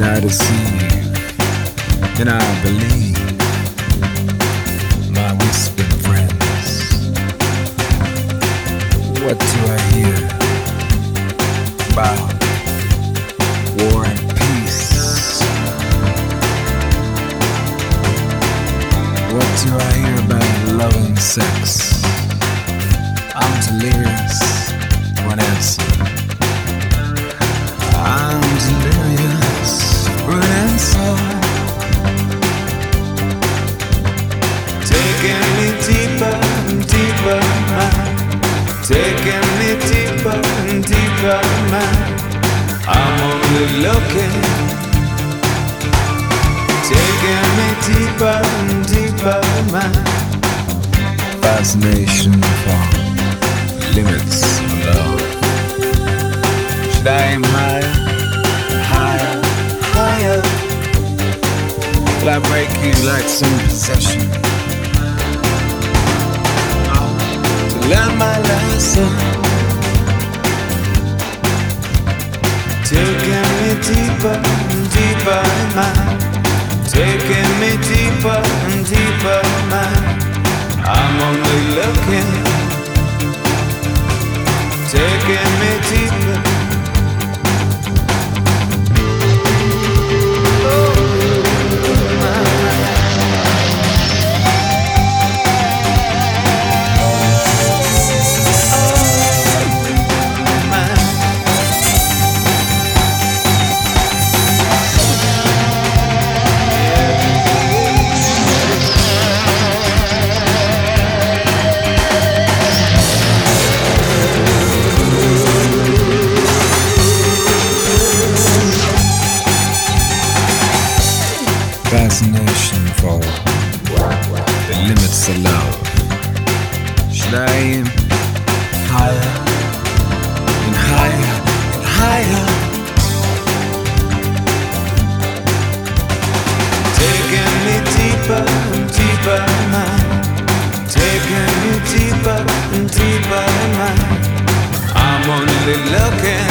I deceive, and I believe my whispered friends. What do I hear about war and peace? What do I hear about love and sex? I'm delirious for an answer. I'm delirious for an answer. Taking me deeper and deeper, man. Taking me deeper and deeper, man. I'm only looking. Taking me deeper and deeper, man. Fascination for limits of love. Should I aim higher, higher, higher? Will I break you like some possession? To learn my lesson. Taking me deeper and deeper, man. Taking me deeper and deeper, man. I'm only looking. Taking me deeper. Fascination for the limits of love. Should I aim higher and higher and higher? Taking me deeper and deeper, man. Taking me deeper and deeper, man. I'm only looking.